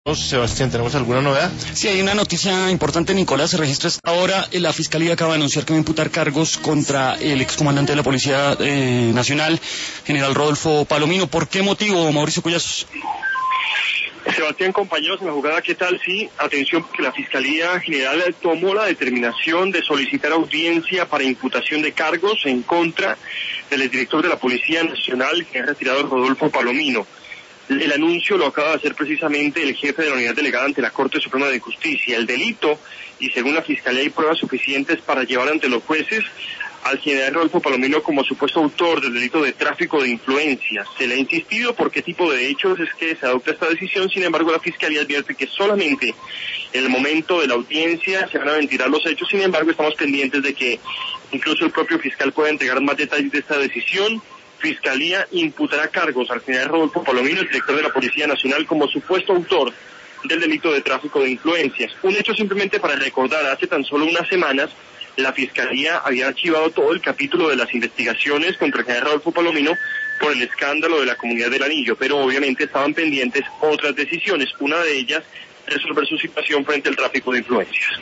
Sebastián, ¿tenemos alguna novedad? Sí, hay una noticia importante, Nicolás. Se registra esta hora. La Fiscalía acaba de anunciar que va a imputar cargos contra el excomandante de la Policía Nacional, general Rodolfo Palomino. ¿Por qué motivo, Mauricio Collazos? Sebastián, compañeros en la jugada, ¿qué tal? Sí, atención, porque la Fiscalía General tomó la determinación de solicitar audiencia para imputación de cargos en contra del exdirector de la Policía Nacional, que ha retirado Rodolfo Palomino. El anuncio lo acaba de hacer precisamente el jefe de la unidad delegada ante la Corte Suprema de Justicia. El delito, y según la Fiscalía hay pruebas suficientes para llevar ante los jueces al general Rodolfo Palomino como supuesto autor del delito de tráfico de influencias. Se le ha insistido por qué tipo de hechos es que se adopta esta decisión. Sin embargo, la Fiscalía advierte que solamente en el momento de la audiencia se van a ventilar los hechos. Sin embargo, estamos pendientes de que incluso el propio fiscal pueda entregar más detalles de esta decisión. Fiscalía imputará cargos al general Rodolfo Palomino, el director de la Policía Nacional, como supuesto autor del delito de tráfico de influencias. Un hecho simplemente para recordar, hace tan solo unas semanas, la Fiscalía había archivado todo el capítulo de las investigaciones contra el general Rodolfo Palomino por el escándalo de la Comunidad del Anillo, pero obviamente estaban pendientes otras decisiones, una de ellas resolver su situación frente al tráfico de influencias.